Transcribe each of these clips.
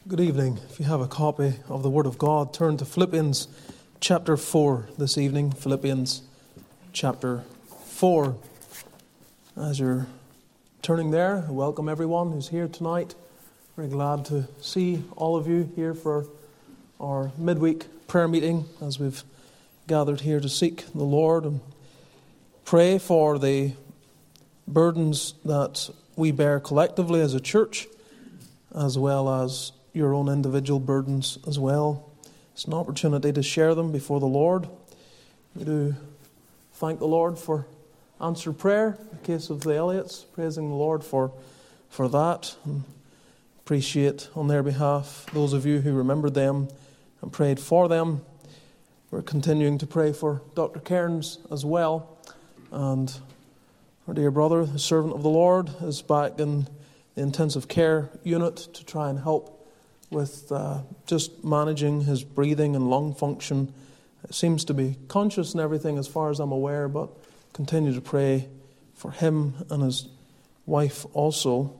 Good evening. If you have a copy of the Word of God, turn to Philippians chapter 4 this evening. Philippians chapter 4. As you're turning there, I welcome everyone who's here tonight. Very glad to see all of you here for our midweek prayer meeting as we've gathered here to seek the Lord and pray for the burdens that we bear collectively as a church, as well as your own individual burdens as well. It's an opportunity to share them before the Lord. We do thank the Lord for answered prayer, in the case of the Elliots, praising the Lord for that, and appreciate on their behalf those of you who remembered them and prayed for them. We're continuing to pray for Dr. Cairns as well, and our dear brother, the servant of the Lord, is back in the intensive care unit to try and help with just managing his breathing and lung function. It seems to be conscious and everything as far as I'm aware, but continue to pray for him and his wife also.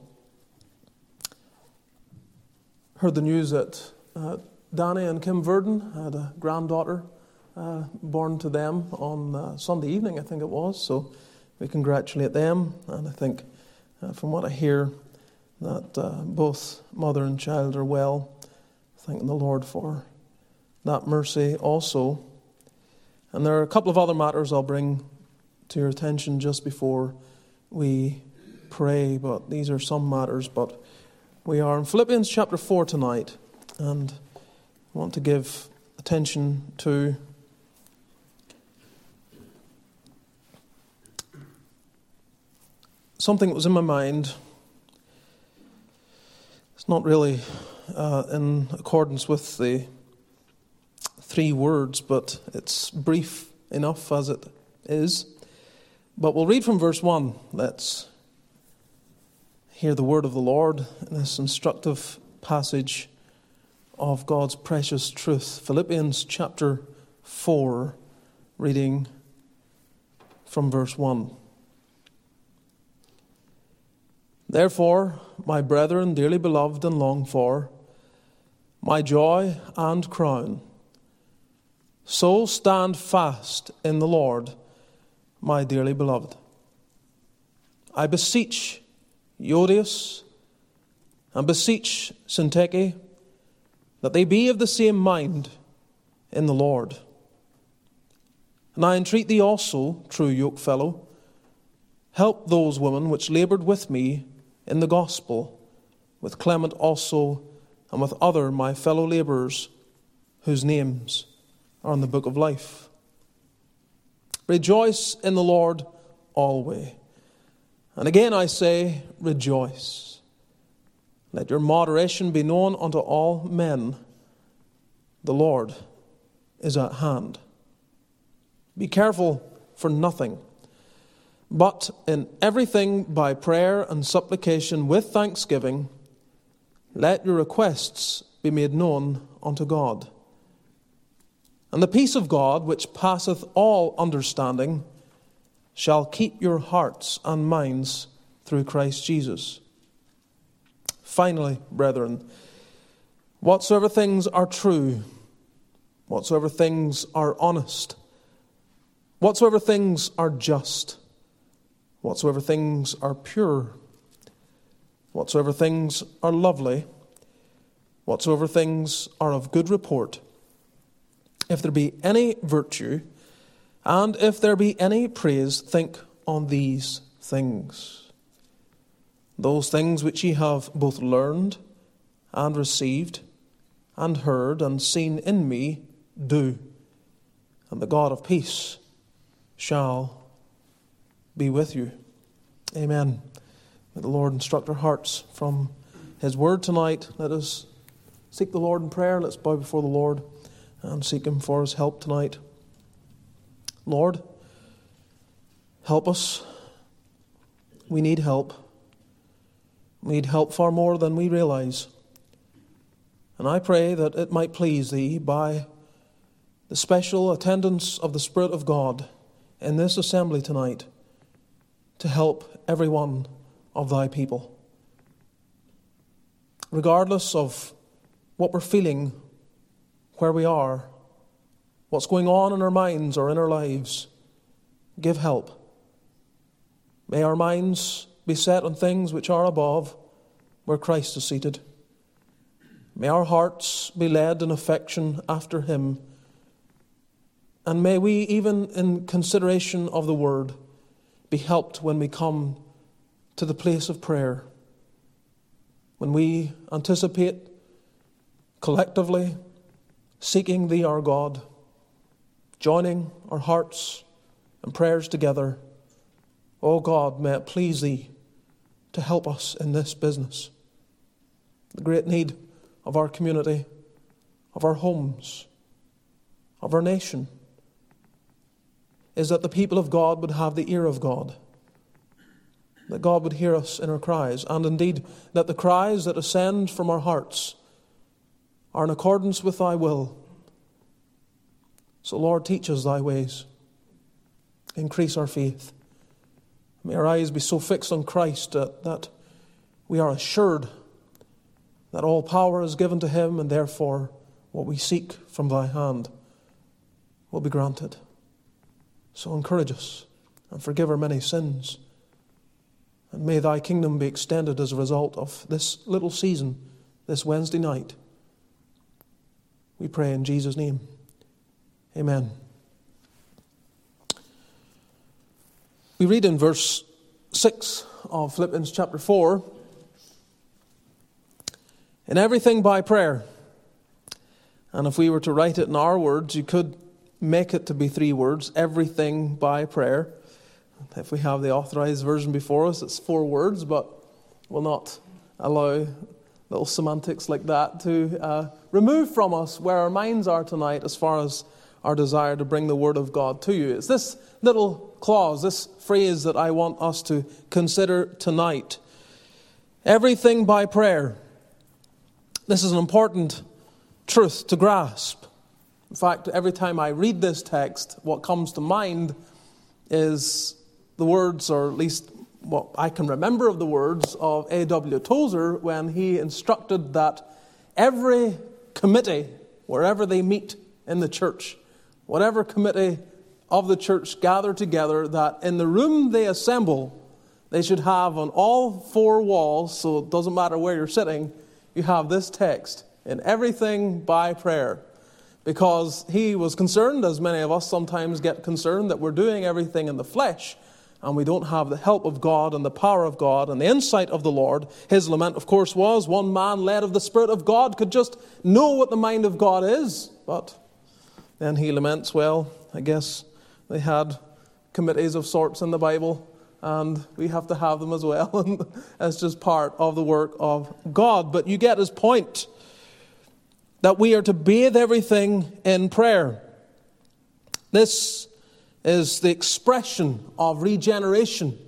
Heard the news that Danny and Kim Verdon had a granddaughter born to them on Sunday evening, I think it was, so we congratulate them, and I think from what I hear that both mother and child are well. Thanking the Lord for that mercy also. And there are a couple of other matters I'll bring to your attention just before we pray, but these are some matters. But we are in Philippians chapter 4 tonight, and I want to give attention to something that was in my mind. Not really in accordance with the 3 words, but it's brief enough as it is. But we'll read from verse 1. Let's hear the word of the Lord in this instructive passage of God's precious truth. Philippians chapter 4, reading from verse 1. Therefore, my brethren, dearly beloved and longed for, my joy and crown, so stand fast in the Lord, my dearly beloved. I beseech Euodias and beseech Syntyche that they be of the same mind in the Lord. And I entreat thee also, true yokefellow, help those women which laboured with me in the gospel, with Clement also, and with other my fellow labourers, whose names are in the book of life. Rejoice in the Lord always. And again I say, rejoice. Let your moderation be known unto all men. The Lord is at hand. Be careful for nothing, but in everything by prayer and supplication with thanksgiving, let your requests be made known unto God. And the peace of God, which passeth all understanding, shall keep your hearts and minds through Christ Jesus. Finally, brethren, whatsoever things are true, whatsoever things are honest, whatsoever things are just, whatsoever things are pure, whatsoever things are lovely, whatsoever things are of good report, if there be any virtue, and if there be any praise, think on these things. Those things which ye have both learned and received and heard and seen in me, do, and the God of peace shall be with you. Amen. May the Lord instruct our hearts from his word tonight. Let us seek the Lord in prayer. Let's bow before the Lord and seek him for his help tonight. Lord, help us. We need help. We need help far more than we realize. And I pray that it might please thee by the special attendance of the Spirit of God in this assembly tonight to help every one of thy people. Regardless of what we're feeling, where we are, what's going on in our minds or in our lives. Give help. May our minds be set on things which are above, where Christ is seated. May our hearts be led in affection after Him. And may we, even in consideration of the Word, be helped when we come to the place of prayer, when we anticipate collectively seeking Thee, our God, joining our hearts and prayers together. Oh God, may it please Thee to help us in this business. The great need of our community, of our homes, of our nation, is that the people of God would have the ear of God, that God would hear us in our cries, and indeed that the cries that ascend from our hearts are in accordance with Thy will. So Lord, teach us Thy ways. Increase our faith. May our eyes be so fixed on Christ that we are assured that all power is given to Him, and therefore what we seek from Thy hand will be granted. So encourage us and forgive our many sins. And may Thy kingdom be extended as a result of this little season, this Wednesday night. We pray in Jesus' name. Amen. We read in verse 6 of Philippians chapter 4, in everything by prayer. And if we were to write it in our words, you could make it to be 3 words, everything by prayer. If we have the authorized version before us, it's 4 words, but we'll not allow little semantics like that to remove from us where our minds are tonight as far as our desire to bring the Word of God to you. It's this little clause, this phrase that I want us to consider tonight. Everything by prayer. This is an important truth to grasp. In fact, every time I read this text, what comes to mind is the words, or at least what I can remember of the words of A.W. Tozer when he instructed that every committee, wherever they meet in the church, whatever committee of the church gather together, that in the room they assemble, they should have on all 4 walls, so it doesn't matter where you're sitting, you have this text, in everything by prayer. Because he was concerned, as many of us sometimes get concerned, that we're doing everything in the flesh, and we don't have the help of God and the power of God and the insight of the Lord. His lament, of course, was one man led of the Spirit of God could just know what the mind of God is. But then he laments, well, I guess they had committees of sorts in the Bible, and we have to have them as well. And that's just part of the work of God. But you get his point, that we are to bathe everything in prayer. This is the expression of regeneration.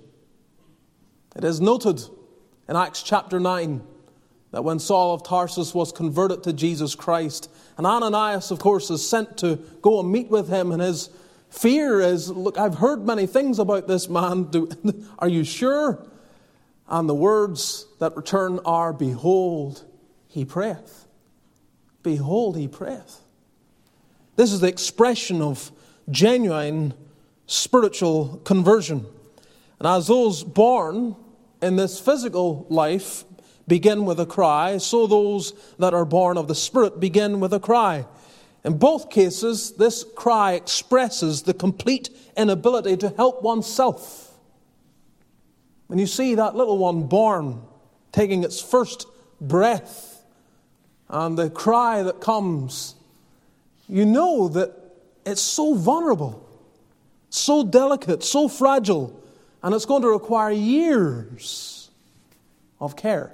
It is noted in Acts chapter 9 that when Saul of Tarsus was converted to Jesus Christ, and Ananias, of course, is sent to go and meet with him, and his fear is, look, I've heard many things about this man. Are you sure? And the words that return are, behold, he prayeth. Behold, he prayeth. This is the expression of genuine spiritual conversion. And as those born in this physical life begin with a cry, so those that are born of the Spirit begin with a cry. In both cases, this cry expresses the complete inability to help oneself. When you see that little one born, taking its first breath, and the cry that comes, you know that it's so vulnerable, so delicate, so fragile, and it's going to require years of care.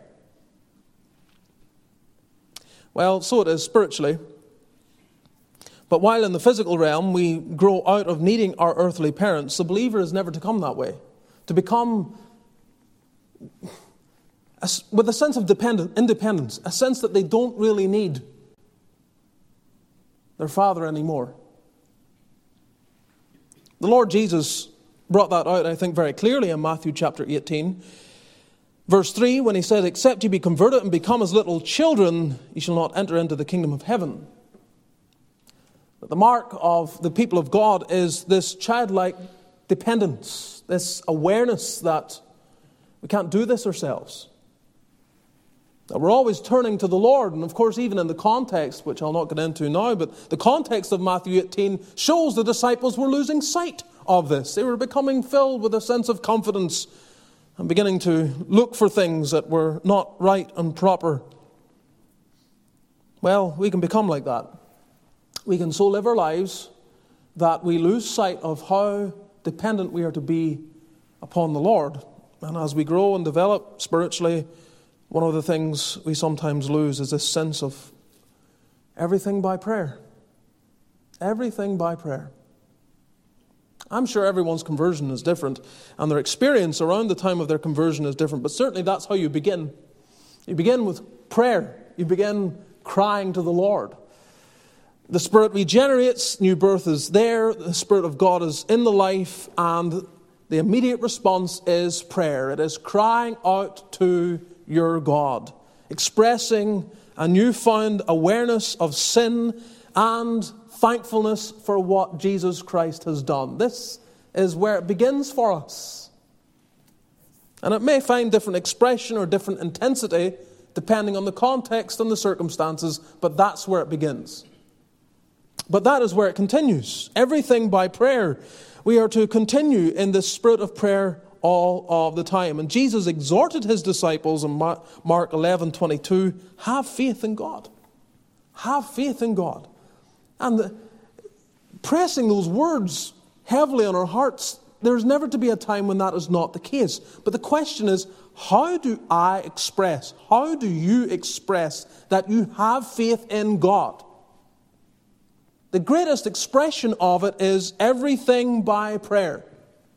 Well, so it is spiritually. But while in the physical realm we grow out of needing our earthly parents, the believer is never to come that way. To become with a sense of independence, a sense that they don't really need their father anymore. The Lord Jesus brought that out, I think, very clearly in Matthew chapter 18. Verse 3, when he said, except you be converted and become as little children, you shall not enter into the kingdom of heaven. But the mark of the people of God is this childlike dependence, this awareness that we can't do this ourselves. That we're always turning to the Lord. And of course, even in the context, which I'll not get into now, but the context of Matthew 18 shows the disciples were losing sight of this. They were becoming filled with a sense of confidence and beginning to look for things that were not right and proper. Well, we can become like that. We can so live our lives that we lose sight of how dependent we are to be upon the Lord. And as we grow and develop spiritually, one of the things we sometimes lose is this sense of everything by prayer. Everything by prayer. I'm sure everyone's conversion is different, and their experience around the time of their conversion is different, but certainly that's how you begin. You begin with prayer. You begin crying to the Lord. The Spirit regenerates, new birth is there, the Spirit of God is in the life, and the immediate response is prayer. It is crying out to your God, expressing a newfound awareness of sin and thankfulness for what Jesus Christ has done. This is where it begins for us. And it may find different expression or different intensity depending on the context and the circumstances, but that's where it begins. But that is where it continues. Everything by prayer. We are to continue in this spirit of prayer all of the time. And Jesus exhorted his disciples in Mark 11:22, have faith in God. Have faith in God. And pressing those words heavily on our hearts, there's never to be a time when that is not the case. But the question is, how do I express, how do you express that you have faith in God? The greatest expression of it is everything by prayer.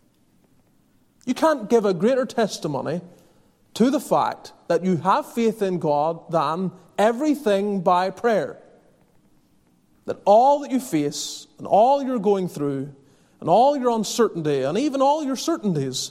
You can't give a greater testimony to the fact that you have faith in God than everything by prayer. That all that you face and all you're going through and all your uncertainty and even all your certainties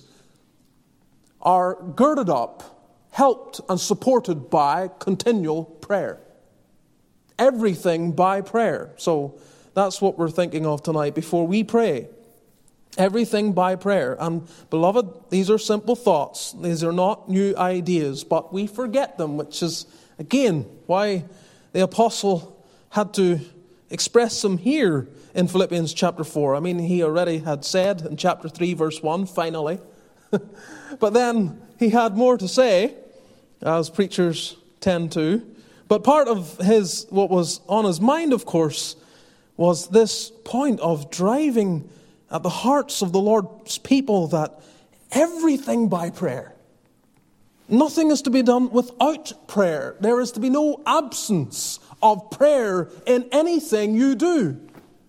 are girded up, helped and supported by continual prayer. Everything by prayer. So that's what we're thinking of tonight before we pray. Everything by prayer. And beloved, these are simple thoughts. These are not new ideas, but we forget them, which is, again, why the apostle had to express them here in Philippians chapter 4. I mean, he already had said in chapter 3, verse 1, finally. But then he had more to say, as preachers tend to. But part of what was on his mind, of course, was this point of driving at the hearts of the Lord's people that everything by prayer. Nothing is to be done without prayer. There is to be no absence of prayer in anything you do.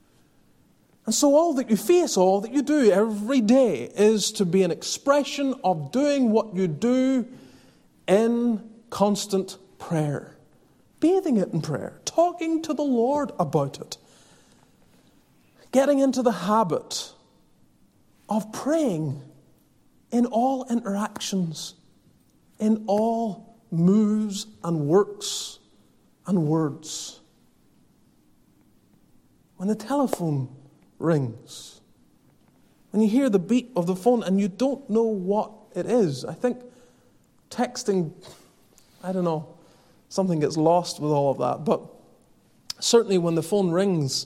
And so all that you face, all that you do every day is to be an expression of doing what you do in constant prayer. Bathing it in prayer. Talking to the Lord about it. Getting into the habit of praying in all interactions, in all moves and works and words. When the telephone rings, when you hear the beat of the phone and you don't know what it is, I think texting, I don't know, something gets lost with all of that, but certainly when the phone rings,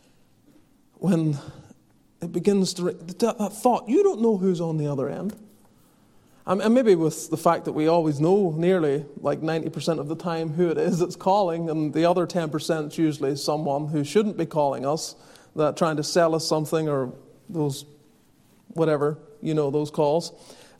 when it begins to ring, that thought, you don't know who's on the other end. And maybe with the fact that we always know nearly like 90% of the time who it is that's calling, and the other 10% is usually someone who shouldn't be calling us, that trying to sell us something or those, whatever, those calls.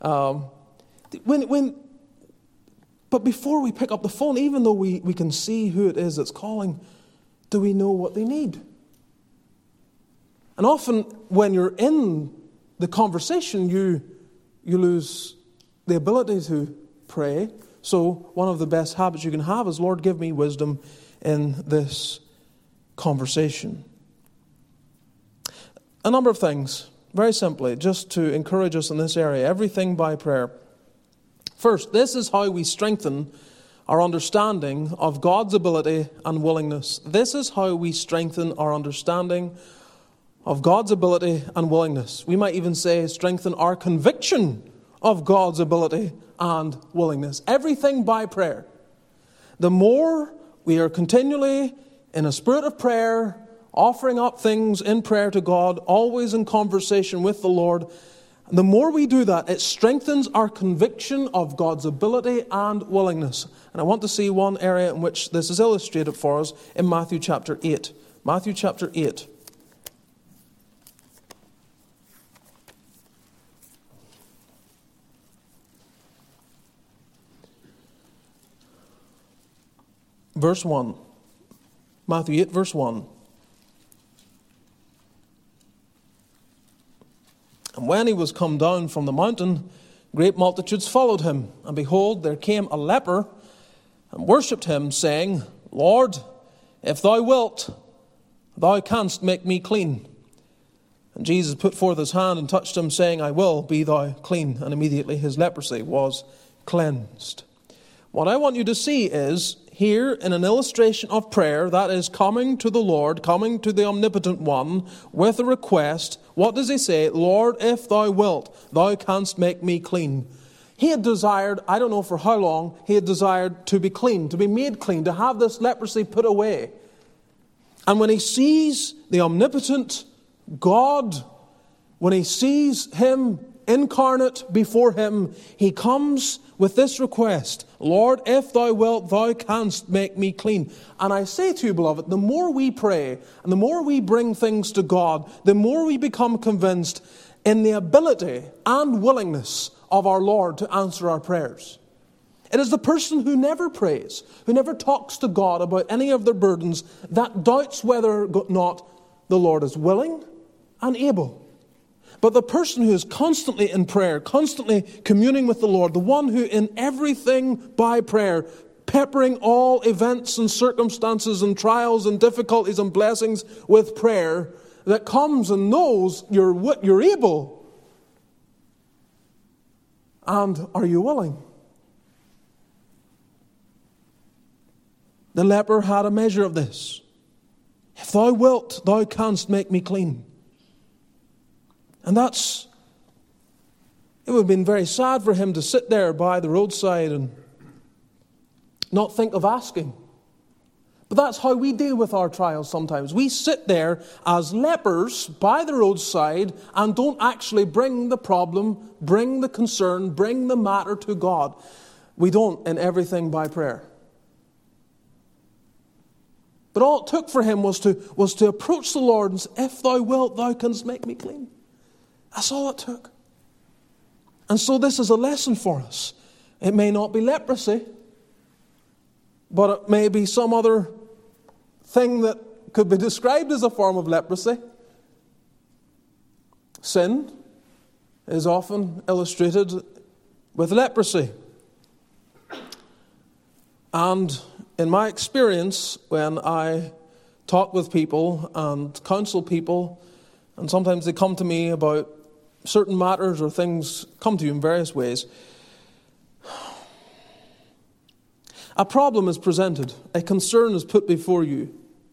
But before we pick up the phone, even though we can see who it is that's calling, do we know what they need? And often when you're in the conversation, you lose the ability to pray. So one of the best habits you can have is, Lord, give me wisdom in this conversation. A number of things, very simply, just to encourage us in this area. Everything by prayer. First, this is how we strengthen our understanding of God's ability and willingness. This is how we strengthen our understanding of God's ability and willingness. We might even say strengthen our conviction of God's ability and willingness. Everything by prayer. The more we are continually in a spirit of prayer, offering up things in prayer to God, always in conversation with the Lord, the more we do that, it strengthens our conviction of God's ability and willingness. And I want to see one area in which this is illustrated for us in Matthew chapter 8. Matthew chapter 8. Verse 1. Matthew 8, verse 1. And when he was come down from the mountain, great multitudes followed him. And behold, there came a leper, and worshipped him, saying, Lord, if thou wilt, thou canst make me clean. And Jesus put forth his hand and touched him, saying, I will, be thou clean. And immediately his leprosy was cleansed. What I want you to see is, here in an illustration of prayer, that is coming to the Lord, coming to the Omnipotent One with a request. What does he say? Lord, if thou wilt, thou canst make me clean. He had desired, I don't know for how long, he had desired to be clean, to be made clean, to have this leprosy put away. And when he sees the omnipotent God, when he sees him incarnate before him, he comes with this request, Lord, if thou wilt, thou canst make me clean. And I say to you, beloved, the more we pray and the more we bring things to God, the more we become convinced in the ability and willingness of our Lord to answer our prayers. It is the person who never prays, who never talks to God about any of their burdens, that doubts whether or not the Lord is willing and able. But the person who is constantly in prayer, constantly communing with the Lord, the one who in everything by prayer, peppering all events and circumstances and trials and difficulties and blessings with prayer, that comes and knows you're able. And are you willing? The leper had a measure of this. If thou wilt, thou canst make me clean. And it would have been very sad for him to sit there by the roadside and not think of asking. But that's how we deal with our trials sometimes. We sit there as lepers by the roadside and don't actually bring the problem, bring the concern, bring the matter to God. We don't in everything by prayer. But all it took for him was to approach the Lord and say, if thou wilt, thou canst make me clean. That's all it took. And so this is a lesson for us. It may not be leprosy, but it may be some other thing that could be described as a form of leprosy. Sin is often illustrated with leprosy. And in my experience, when I talk with people and counsel people, and sometimes they come to me about certain matters or things come to you in various ways, a problem is presented, a concern is put before you.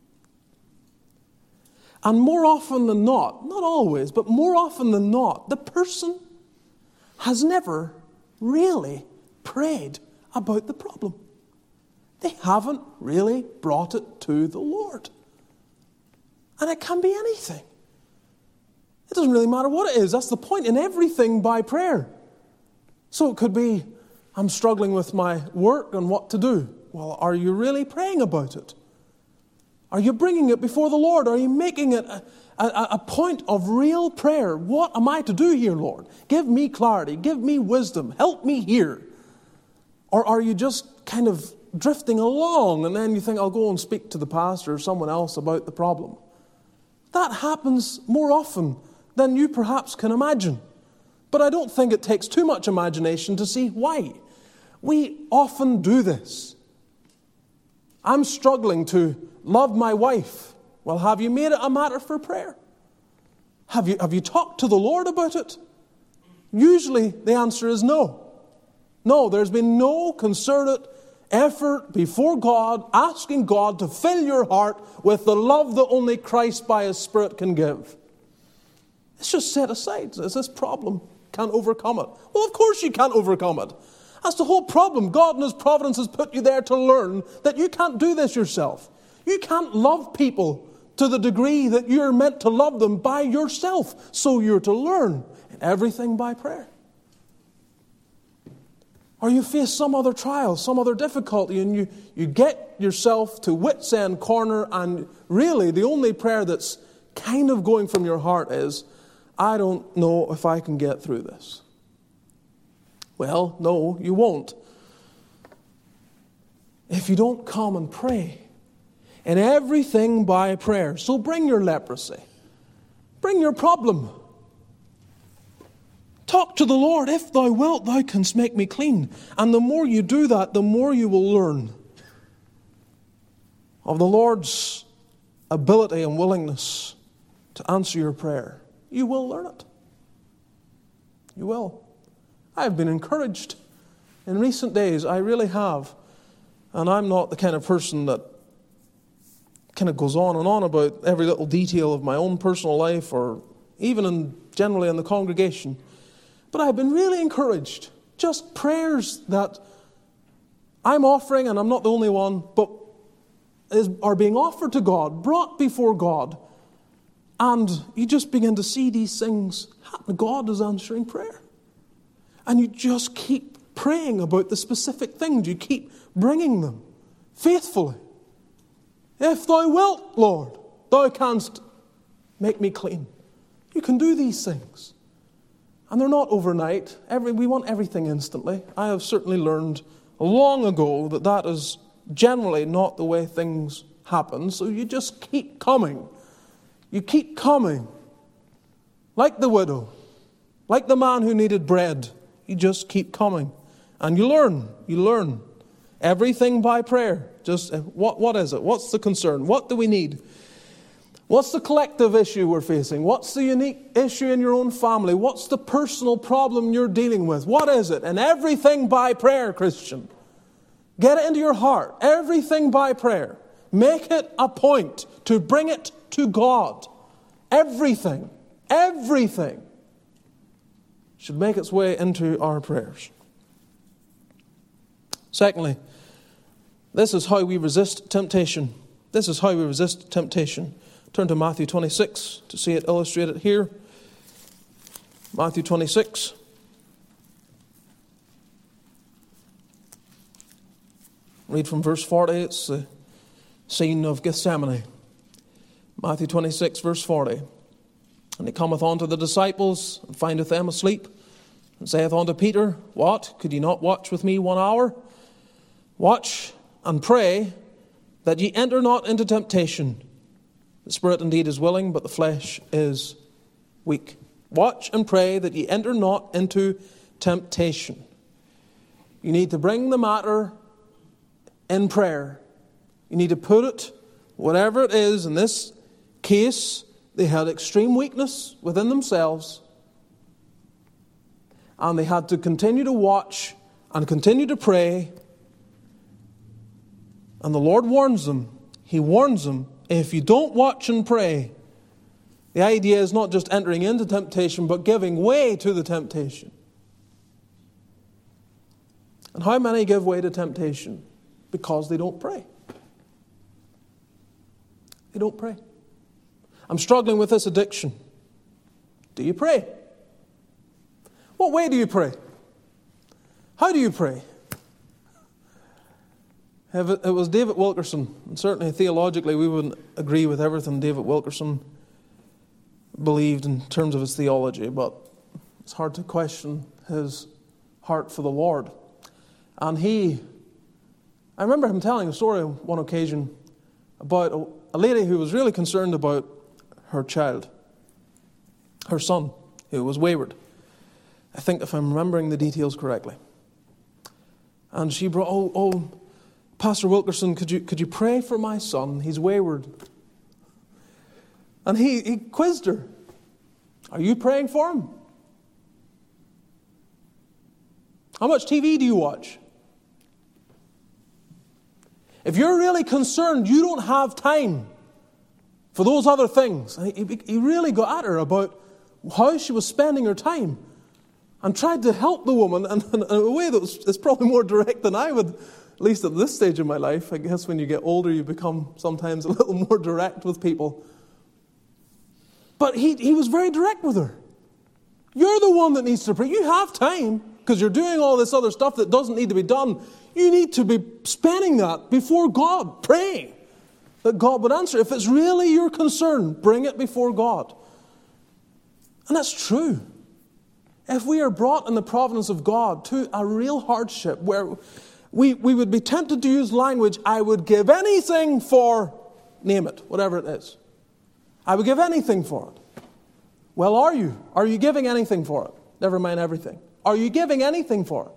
And more often than not always, but more often than not, the person has never really prayed about the problem. They haven't really brought it to the Lord. And it can be anything. It doesn't really matter what it is. That's the point. In everything by prayer. So it could be, I'm struggling with my work and what to do. Well, are you really praying about it? Are you bringing it before the Lord? Are you making it a point of real prayer? What am I to do here, Lord? Give me clarity. Give me wisdom. Help me here. Or are you just kind of drifting along and then you think, I'll go and speak to the pastor or someone else about the problem? That happens more often than you perhaps can imagine. But I don't think it takes too much imagination to see why. We often do this. I'm struggling to love my wife. Well, have you made it a matter for prayer? Have you talked to the Lord about it? Usually the answer is no. No, there's been no concerted effort before God, asking God to fill your heart with the love that only Christ by His Spirit can give. It's just set aside. It's this problem. Can't overcome it. Well, of course you can't overcome it. That's the whole problem. God in His providence has put you there to learn that you can't do this yourself. You can't love people to the degree that you're meant to love them by yourself. So you're to learn everything by prayer. Or you face some other trial, some other difficulty, and you get yourself to wit's end corner, and really the only prayer that's kind of going from your heart is, I don't know if I can get through this. Well, no, you won't. If you don't come and pray, and everything by prayer. So bring your leprosy. Bring your problem. Talk to the Lord. If thou wilt, thou canst make me clean. And the more you do that, the more you will learn of the Lord's ability and willingness to answer your prayer. You will learn it. You will. I have been encouraged in recent days. I really have. And I'm not the kind of person that kind of goes on and on about every little detail of my own personal life or even generally in the congregation. But I've been really encouraged. Just prayers that I'm offering, and I'm not the only one, but are being offered to God, brought before God. And you just begin to see these things happen. God is answering prayer. And you just keep praying about the specific things. You keep bringing them faithfully. If thou wilt, Lord, thou canst make me clean. You can do these things. And they're not overnight. We want everything instantly. I have certainly learned long ago that is generally not the way things happen. So you just keep coming. You keep coming. Like the widow. Like the man who needed bread. You just keep coming. And you learn. You learn. Everything by prayer. Just what is it? What's the concern? What do we need? What's the collective issue we're facing? What's the unique issue in your own family? What's the personal problem you're dealing with? What is it? And everything by prayer, Christian. Get it into your heart. Everything by prayer. Make it a point to bring it to God. Everything. Everything should make its way into our prayers. Secondly, this is how we resist temptation. This is how we resist temptation. Turn to Matthew 26 to see it illustrated here. Matthew 26. Read from verse 40. It's the scene of Gethsemane. Matthew 26, verse 40. And he cometh unto the disciples, and findeth them asleep, and saith unto Peter, What? Could ye not watch with me 1 hour? Watch and pray, that ye enter not into temptation. The spirit indeed is willing, but the flesh is weak. Watch and pray that ye enter not into temptation. You need to bring the matter in prayer. You need to put it, whatever it is. In this case, they had extreme weakness within themselves. And they had to continue to watch and continue to pray. And the Lord warns them. He warns them, if you don't watch and pray, the idea is not just entering into temptation, but giving way to the temptation. And how many give way to temptation? Because they don't pray. They don't pray. I'm struggling with this addiction. Do you pray? What way do you pray? How do you pray? It was David Wilkerson, and certainly theologically we wouldn't agree with everything David Wilkerson believed in terms of his theology, but it's hard to question his heart for the Lord. And I remember him telling a story on one occasion about a lady who was really concerned about her child, her son, who was wayward. I think if I'm remembering the details correctly. And she brought, Pastor Wilkerson, could you pray for my son? He's wayward. And he quizzed her. Are you praying for him? How much TV do you watch? If you're really concerned, you don't have time for those other things. He really got at her about how she was spending her time and tried to help the woman in a way that is probably more direct than I would, at least at this stage of my life. I guess when you get older, you become sometimes a little more direct with people. But he was very direct with her. You're the one that needs to pray. You have time because you're doing all this other stuff that doesn't need to be done. You need to be spending that before God, praying that God would answer. If it's really your concern, bring it before God. And that's true. If we are brought in the providence of God to a real hardship where we would be tempted to use language, I would give anything for, name it, whatever it is. I would give anything for it. Well, are you? Are you giving anything for it? Never mind everything. Are you giving anything for it?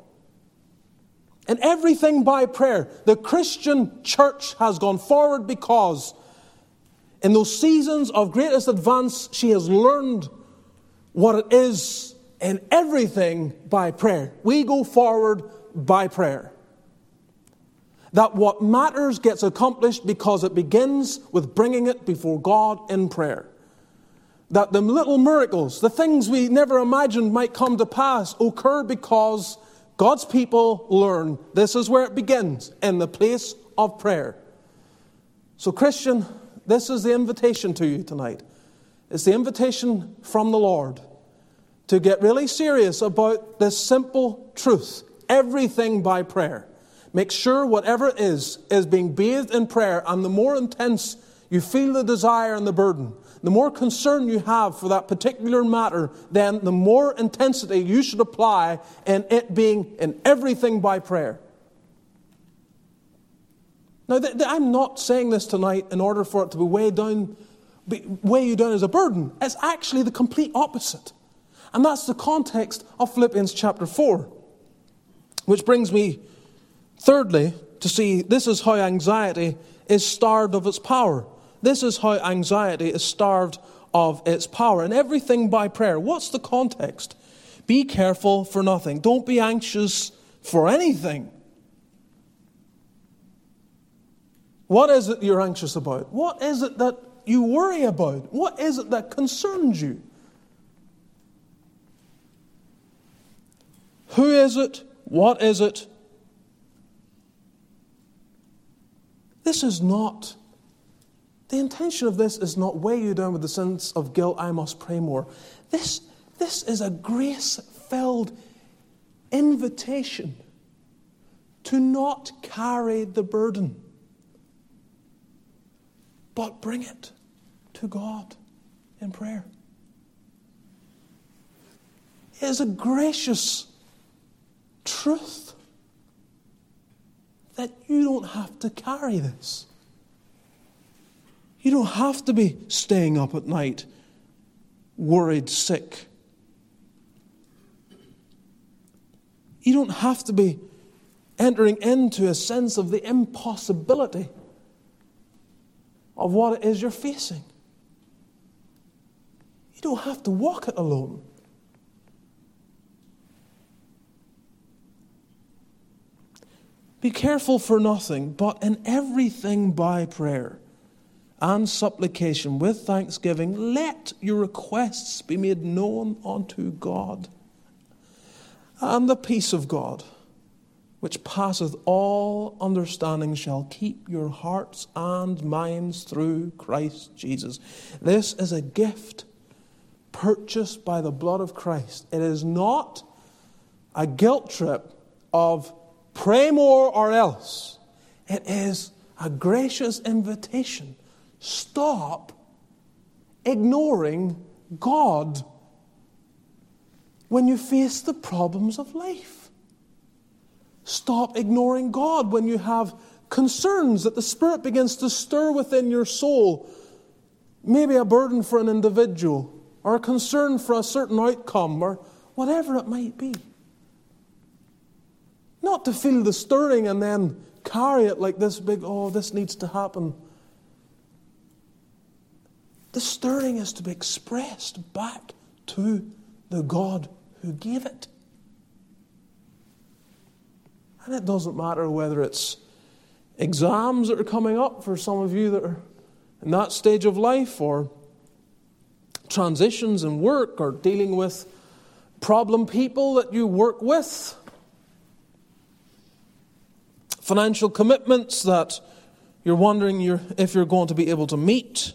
And everything by prayer. The Christian church has gone forward because in those seasons of greatest advance, she has learned what it is in everything by prayer. We go forward by prayer. That what matters gets accomplished because it begins with bringing it before God in prayer. That the little miracles, the things we never imagined might come to pass, occur because God's people learn this is where it begins, in the place of prayer. So Christian, this is the invitation to you tonight. It's the invitation from the Lord to get really serious about this simple truth. Everything by prayer. Make sure whatever it is being bathed in prayer, and the more intense you feel the desire and the burden, the more concern you have for that particular matter, then the more intensity you should apply in it being in everything by prayer. Now, I'm not saying this tonight in order for it to weigh you down as a burden. It's actually the complete opposite. And that's the context of Philippians chapter 4. Which brings me, thirdly, to see this is how anxiety is starved of its power. This is how anxiety is starved of its power. And everything by prayer. What's the context? Be careful for nothing. Don't be anxious for anything. What is it you're anxious about? What is it that you worry about? What is it that concerns you? Who is it? What is it? This is not, the intention of this is not weigh you down with the sense of guilt, I must pray more. This is a grace-filled invitation to not carry the burden, but bring it to God in prayer. It is a gracious truth that you don't have to carry this. You don't have to be staying up at night, worried, sick. You don't have to be entering into a sense of the impossibility of what it is you're facing. You don't have to walk it alone. Be careful for nothing, but in everything by prayer and supplication with thanksgiving, let your requests be made known unto God. And the peace of God, which passeth all understanding, shall keep your hearts and minds through Christ Jesus. This is a gift purchased by the blood of Christ. It is not a guilt trip of pray more or else. It is a gracious invitation. Stop ignoring God when you face the problems of life. Stop ignoring God when you have concerns that the Spirit begins to stir within your soul. Maybe a burden for an individual, or a concern for a certain outcome, or whatever it might be. Not to feel the stirring and then carry it like this big, this needs to happen. The stirring is to be expressed back to the God who gave it. And it doesn't matter whether it's exams that are coming up for some of you that are in that stage of life, or transitions in work, or dealing with problem people that you work with, financial commitments that you're wondering if you're going to be able to meet.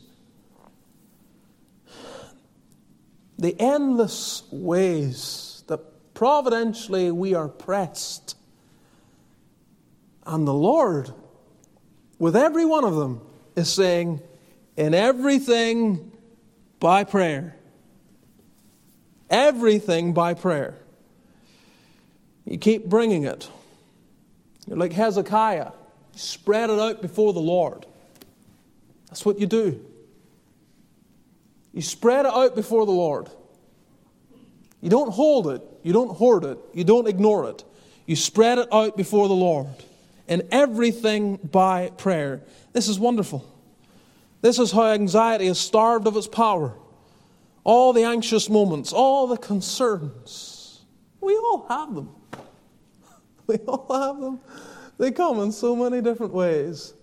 The endless ways that providentially we are pressed. And the Lord, with every one of them, is saying, in everything by prayer. Everything by prayer. You keep bringing it. You're like Hezekiah. You spread it out before the Lord. That's what you do. You spread it out before the Lord. You don't hold it. You don't hoard it. You don't ignore it. You spread it out before the Lord. In everything by prayer. This is wonderful. This is how anxiety is starved of its power. All the anxious moments, all the concerns. We all have them. We all have them. They come in so many different ways.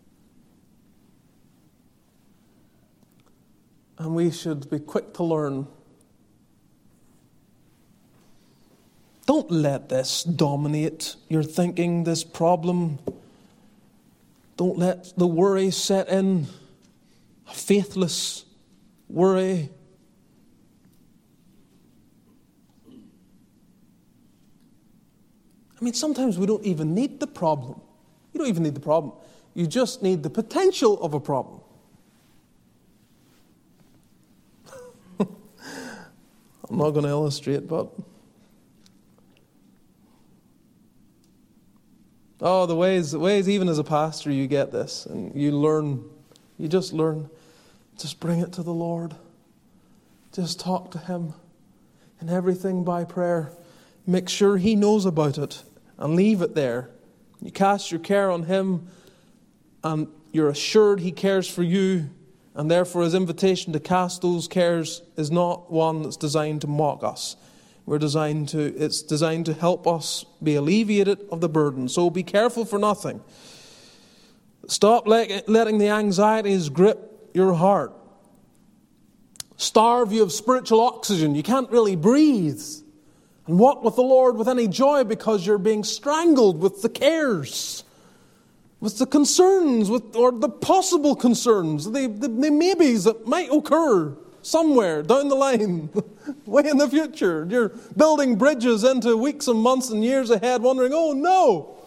And we should be quick to learn. Don't let this dominate your thinking, this problem. Don't let the worry set in, a faithless worry. I mean, sometimes we don't even need the problem. You don't even need the problem. You just need the potential of a problem. I'm not going to illustrate, but the ways even as a pastor you get this, and you just learn. Just bring it to the Lord. Just talk to Him. And everything by prayer. Make sure He knows about it and leave it there. You cast your care on Him and you're assured He cares for you, and therefore His invitation to cast those cares is not one that's designed to mock us. It's designed to help us be alleviated of the burden. So be careful for nothing. Stop letting the anxieties grip your heart. Starve you of spiritual oxygen. You can't really breathe. And walk with the Lord with any joy because you're being strangled with the cares, with the concerns, or the possible concerns, the maybes that might occur somewhere down the line, way in the future. You're building bridges into weeks and months and years ahead, wondering, oh no.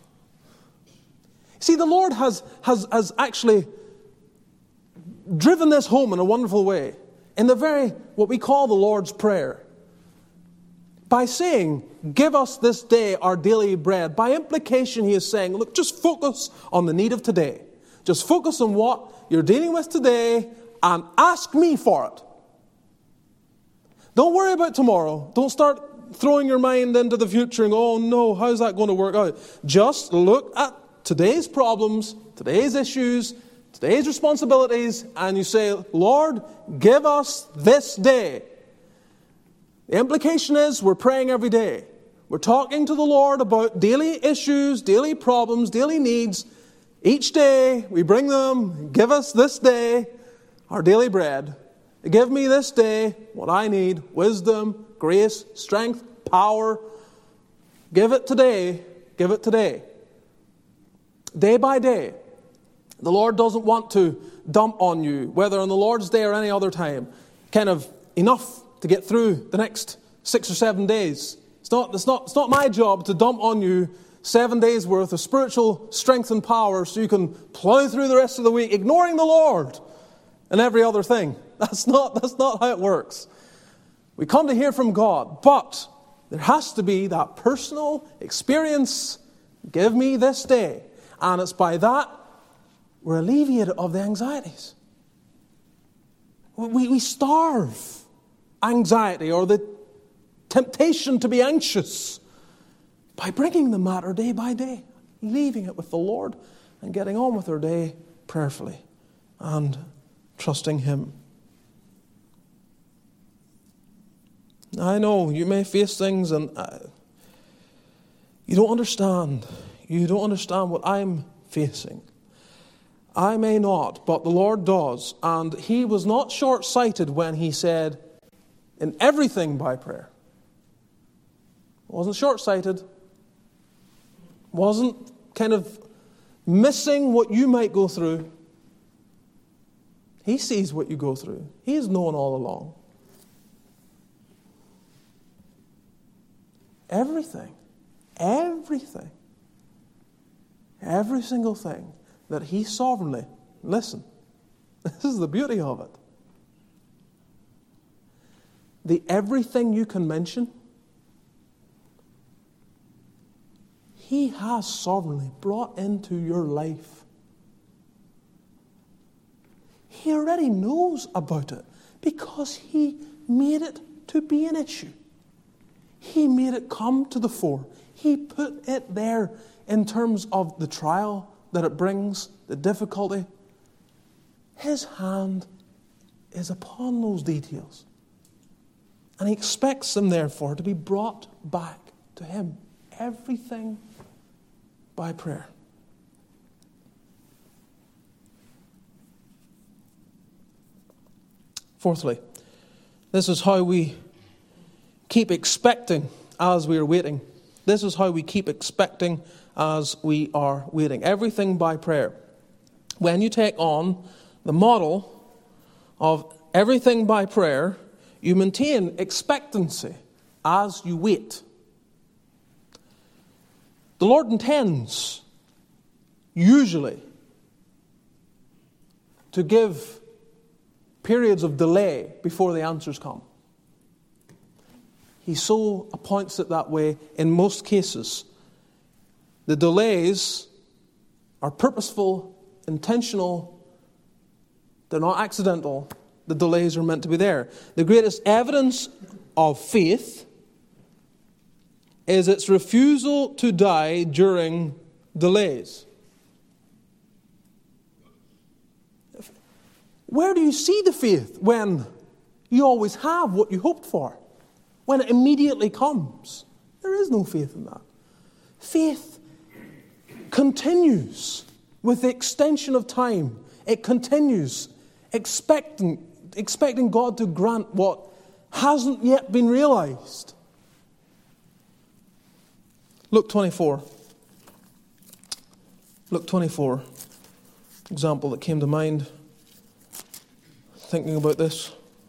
See, the Lord has actually driven this home in a wonderful way, in what we call the Lord's Prayer. By saying, give us this day our daily bread, by implication He is saying, look, just focus on the need of today. Just focus on what you're dealing with today and ask me for it. Don't worry about tomorrow. Don't start throwing your mind into the future and go, oh no, how's that going to work out? Just look at today's problems, today's issues, today's responsibilities, and you say, Lord, give us this day. The implication is we're praying every day. We're talking to the Lord about daily issues, daily problems, daily needs. Each day we bring them. Give us this day our daily bread. Give me this day what I need. Wisdom, grace, strength, power. Give it today. Give it today. Day by day. The Lord doesn't want to dump on you, whether on the Lord's Day or any other time, kind of enough to get through the next 6 or 7 days. It's not my job to dump on you 7 days worth of spiritual strength and power so you can plow through the rest of the week, ignoring the Lord and every other thing. That's not how it works. We come to hear from God, but there has to be that personal experience. Give me this day. And it's by that we're alleviated of the anxieties. We starve anxiety or the temptation to be anxious by bringing the matter day by day, leaving it with the Lord and getting on with our day prayerfully and trusting Him. I know you may face things and You don't understand. You don't understand what I'm facing. I may not, but the Lord does. And he was not short-sighted when he said, in everything by prayer. Wasn't short-sighted. Wasn't kind of missing what you might go through. He sees what you go through. He has known all along. Everything. Everything. Every single thing that he sovereignly, listen, this is the beauty of it. The everything you can mention, he has sovereignly brought into your life. He already knows about it because he made it to be an issue. He made it come to the fore. He put it there in terms of the trial that it brings, the difficulty. His hand is upon those details. And he expects them, therefore, to be brought back to him. Everything by prayer. Fourthly, this is how we keep expecting as we are waiting. This is how we keep expecting as we are waiting. Everything by prayer. When you take on the model of everything by prayer, you maintain expectancy as you wait. The Lord intends, usually, to give periods of delay before the answers come. He so appoints it that way in most cases. The delays are purposeful, intentional. They're not accidental. The delays are meant to be there. The greatest evidence of faith is its refusal to die during delays. Where do you see the faith when you always have what you hoped for? When it immediately comes? There is no faith in that. Faith continues with the extension of time. It continues expecting God to grant what hasn't yet been realized. Luke 24. Luke 24. Example that came to mind thinking about this.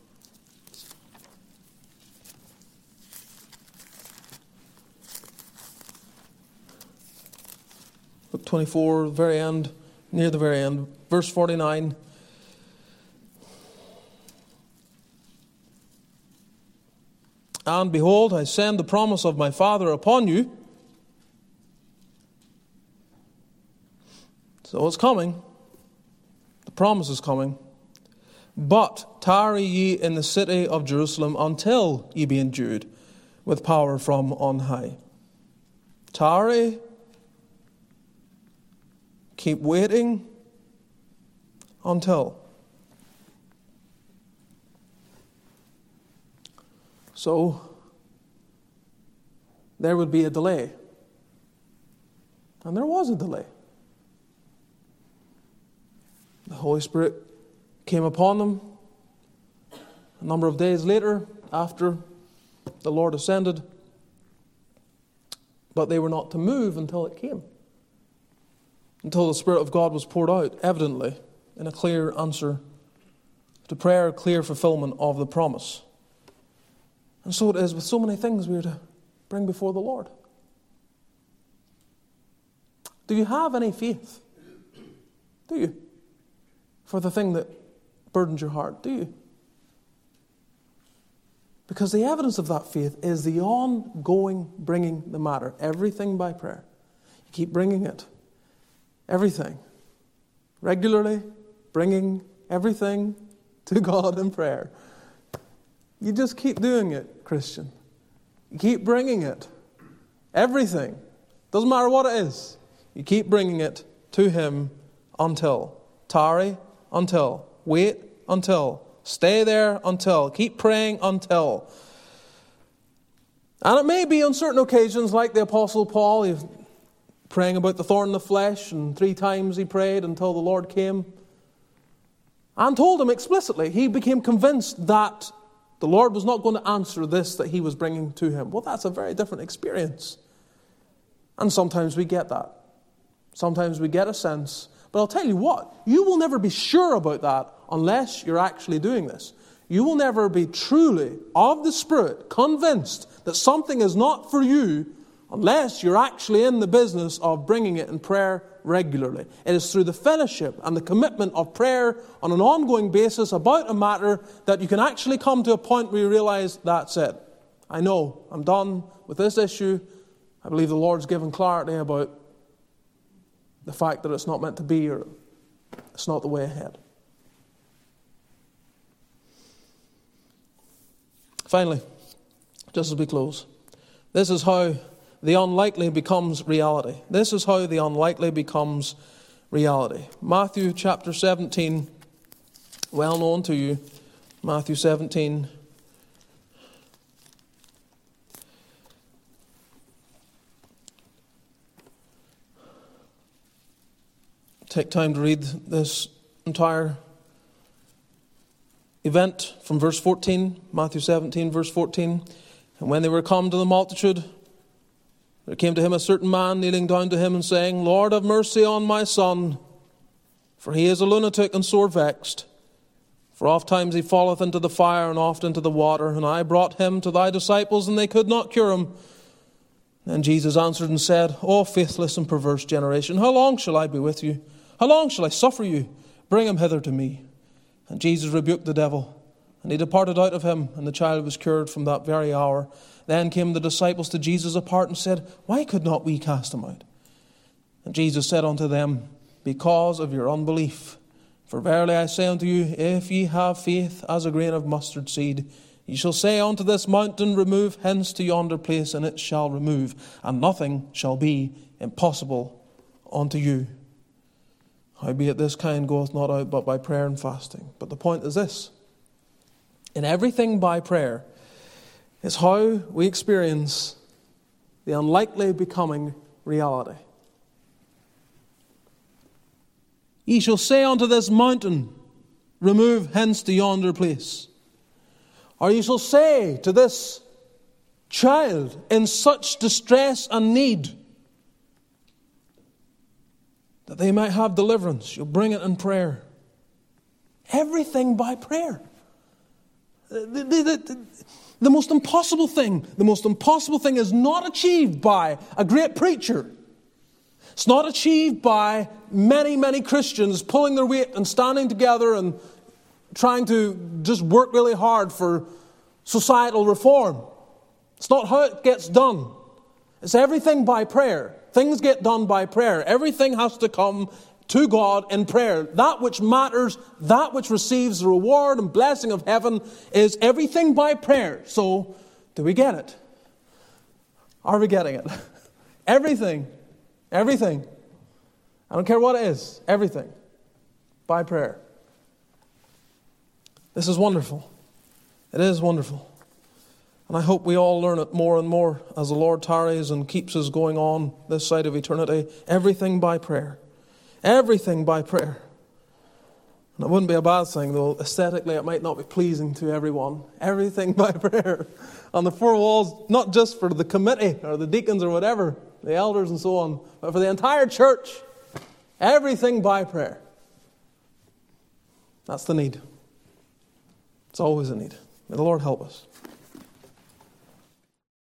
Luke 24, very end, near the very end, verse 49. And behold, I send the promise of my Father upon you. So it's coming. The promise is coming. But tarry ye in the city of Jerusalem until ye be endued with power from on high. Tarry. Keep waiting until. So, there would be a delay. And there was a delay. The Holy Spirit came upon them a number of days later after the Lord ascended. But they were not to move until it came. Until the Spirit of God was poured out, evidently, in a clear answer to prayer, clear fulfillment of the promise. And so it is with so many things we are to bring before the Lord. Do you have any faith? Do you? For the thing that burdens your heart, do you? Because the evidence of that faith is the ongoing bringing the matter. Everything by prayer. You keep bringing it. Everything. Regularly bringing everything to God in prayer. You just keep doing it, Christian. You keep bringing it. Everything. Doesn't matter what it is. You keep bringing it to Him until. Tarry until. Wait until. Stay there until. Keep praying until. And it may be on certain occasions, like the Apostle Paul, he's praying about the thorn in the flesh, and 3 times he prayed until the Lord came and told him explicitly. He became convinced that the Lord was not going to answer this that he was bringing to him. Well, that's a very different experience. And sometimes we get that. Sometimes we get a sense. But I'll tell you what, you will never be sure about that unless you're actually doing this. You will never be truly, of the Spirit, convinced that something is not for you unless you're actually in the business of bringing it in prayer regularly. It is through the fellowship and the commitment of prayer on an ongoing basis about a matter that you can actually come to a point where you realize, that's it. I know, I'm done with this issue. I believe the Lord's given clarity about the fact that it's not meant to be, or it's not the way ahead. Finally, just as we close, this is how the unlikely becomes reality. This is how the unlikely becomes reality. Matthew chapter 17, well known to you. Matthew 17. Take time to read this entire event from verse 14. Matthew 17, verse 14. And when they were come to the multitude, there came to him a certain man, kneeling down to him and saying, Lord, have mercy on my son, for he is a lunatic and sore vexed. For oft times he falleth into the fire and oft into the water. And I brought him to thy disciples, and they could not cure him. Then Jesus answered and said, O faithless and perverse generation, how long shall I be with you? How long shall I suffer you? Bring him hither to me. And Jesus rebuked the devil, and he departed out of him, and the child was cured from that very hour. Then came the disciples to Jesus apart and said, Why could not we cast him out? And Jesus said unto them, Because of your unbelief. For verily I say unto you, if ye have faith as a grain of mustard seed, ye shall say unto this mountain, Remove hence to yonder place, and it shall remove, and nothing shall be impossible unto you. Howbeit this kind goeth not out but by prayer and fasting. But the point is this: in everything by prayer is how we experience the unlikely becoming reality. Ye shall say unto this mountain, Remove hence to yonder place. Or ye shall say to this child in such distress and need that they might have deliverance, you'll bring it in prayer. Everything by prayer. The most impossible thing is not achieved by a great preacher. It's not achieved by many, many Christians pulling their weight and standing together and trying to just work really hard for societal reform. It's not how it gets done. It's everything by prayer. Things get done by prayer. Everything has to come to God in prayer. That which matters, that which receives the reward and blessing of heaven, is everything by prayer. So, do we get it? Are we getting it? Everything. Everything. I don't care what it is. Everything. By prayer. This is wonderful. It is wonderful. And I hope we all learn it more and more as the Lord tarries and keeps us going on this side of eternity. Everything by prayer. Everything by prayer. And it wouldn't be a bad thing, though aesthetically it might not be pleasing to everyone. Everything by prayer. On the four walls, not just for the committee or the deacons or whatever, the elders and so on, but for the entire church. Everything by prayer. That's the need. It's always a need. May the Lord help us.